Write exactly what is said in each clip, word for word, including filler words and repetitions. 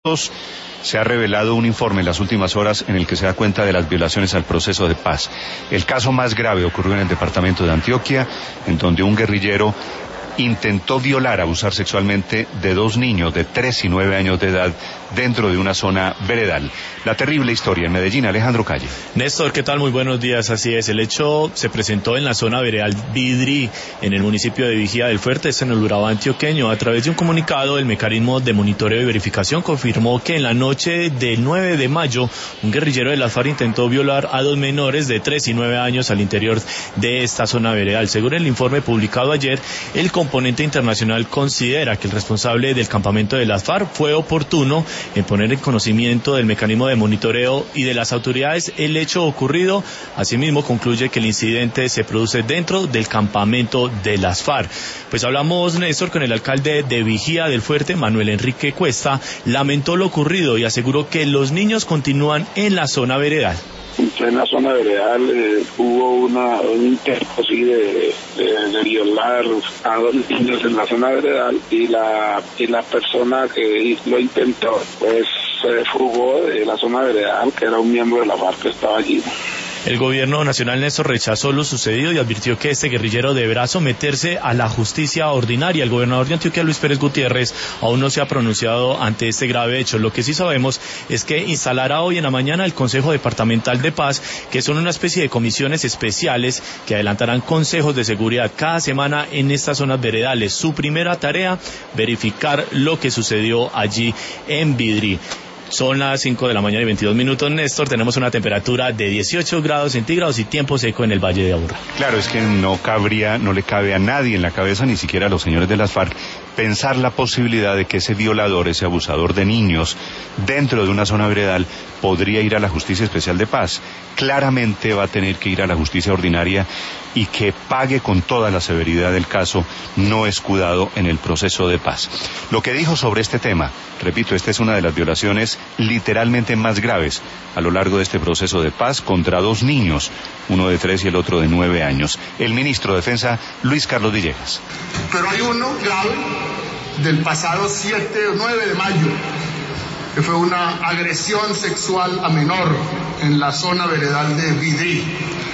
Se ha revelado un informe en las últimas horas en el que se da cuenta de las violaciones al proceso de paz. El caso más grave ocurrió en el departamento de Antioquia, en donde un guerrillero intentó violar, abusar sexualmente de dos niños de tres y nueve años de edad dentro de una zona veredal. La terrible historia en Medellín, Alejandro Calle. Néstor, ¿qué tal? Muy buenos días, así es. El hecho se presentó en la zona veredal Vidri, en el municipio de Vigía del Fuerte, en el Urabá antioqueño. A través de un comunicado, el mecanismo de monitoreo y verificación confirmó que en la noche del nueve de mayo, un guerrillero de las FARC intentó violar a dos menores de tres y nueve años al interior de esta zona veredal. Según el informe publicado ayer, el componente internacional considera que el responsable del campamento de las FARC fue oportuno en poner en conocimiento del mecanismo de monitoreo y de las autoridades el hecho ocurrido. Asimismo, concluye que el incidente se produce dentro del campamento de las FARC. Pues hablamos, Néstor, con el alcalde de Vigía del Fuerte, Manuel Enrique Cuesta. Lamentó lo ocurrido y aseguró que los niños continúan en la zona veredal. En la zona veredal eh, hubo una, un intento sí, de, de, de violar a dos niños en la zona veredal y la y la persona que lo intentó pues se fugó de la zona veredal, que era un miembro de la FARC que estaba allí. El gobierno nacional, Néstor, rechazó lo sucedido y advirtió que este guerrillero deberá someterse a la justicia ordinaria. El gobernador de Antioquia, Luis Pérez Gutiérrez, aún no se ha pronunciado ante este grave hecho. Lo que sí sabemos es que instalará hoy en la mañana el Consejo Departamental de Paz, que son una especie de comisiones especiales que adelantarán consejos de seguridad cada semana en estas zonas veredales. Su primera tarea, verificar lo que sucedió allí en Vidri. Son las cinco de la mañana y veintidós minutos, Néstor. Tenemos una temperatura de dieciocho grados centígrados y tiempo seco en el Valle de Aburrá. Claro, es que no cabría, no le cabe a nadie en la cabeza, ni siquiera a los señores de las FARC, pensar la posibilidad de que ese violador, ese abusador de niños, dentro de una zona veredal, podría ir a la Justicia Especial de Paz. Claramente va a tener que ir a la justicia ordinaria y que pague con toda la severidad del caso, no escudado en el proceso de paz. Lo que dijo sobre este tema, repito, esta es una de las violaciones literalmente más graves a lo largo de este proceso de paz contra dos niños, uno de tres y el otro de nueve años. El ministro de Defensa, Luis Carlos Villegas. Pero hay uno grave del pasado siete o nueve de mayo, que fue una agresión sexual a menor en la zona veredal de Vidri,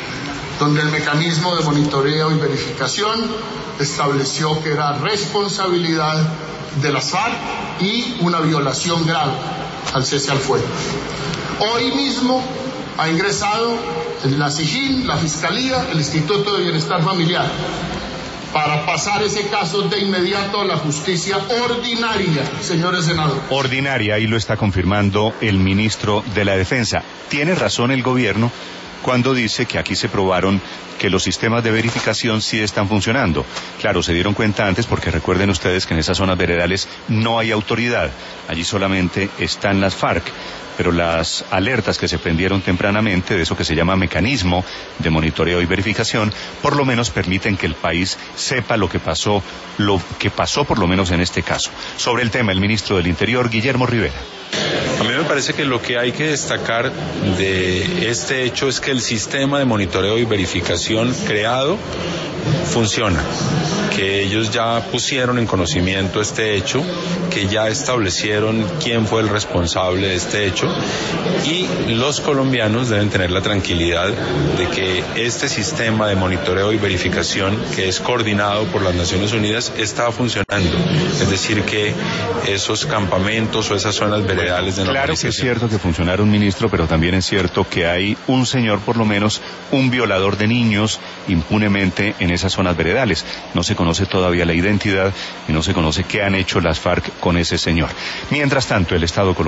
donde el mecanismo de monitoreo y verificación estableció que era responsabilidad de las FARC y una violación grave al cese al fuego. Hoy mismo ha ingresado la SIJIN, la Fiscalía, el Instituto de Bienestar Familiar, para pasar ese caso de inmediato a la justicia ordinaria, señores senadores. Ordinaria, ahí lo está confirmando el ministro de la Defensa. Tiene razón el gobierno cuando dice que aquí se probaron que los sistemas de verificación sí están funcionando. Claro, se dieron cuenta antes porque recuerden ustedes que en esas zonas veredales no hay autoridad, allí solamente están las FARC, pero las alertas que se prendieron tempranamente de eso que se llama mecanismo de monitoreo y verificación, por lo menos permiten que el país sepa lo que pasó, lo que pasó por lo menos en este caso. Sobre el tema, el ministro del Interior, Guillermo Rivera. A mí me parece que lo que hay que destacar de este hecho es que el sistema de monitoreo y verificación creado funciona, que ellos ya pusieron en conocimiento este hecho, que ya establecieron quién fue el responsable de este hecho y los colombianos deben tener la tranquilidad de que este sistema de monitoreo y verificación, que es coordinado por las Naciones Unidas, está funcionando. Es decir, que esos campamentos o esas zonas veredales de Claro que es cierto que funcionaron, ministro, pero también es cierto que hay un señor, por lo menos, un violador de niños impunemente en esas zonas veredales. No se conoce todavía la identidad y no se conoce qué han hecho las FARC con ese señor. Mientras tanto, el Estado colombiano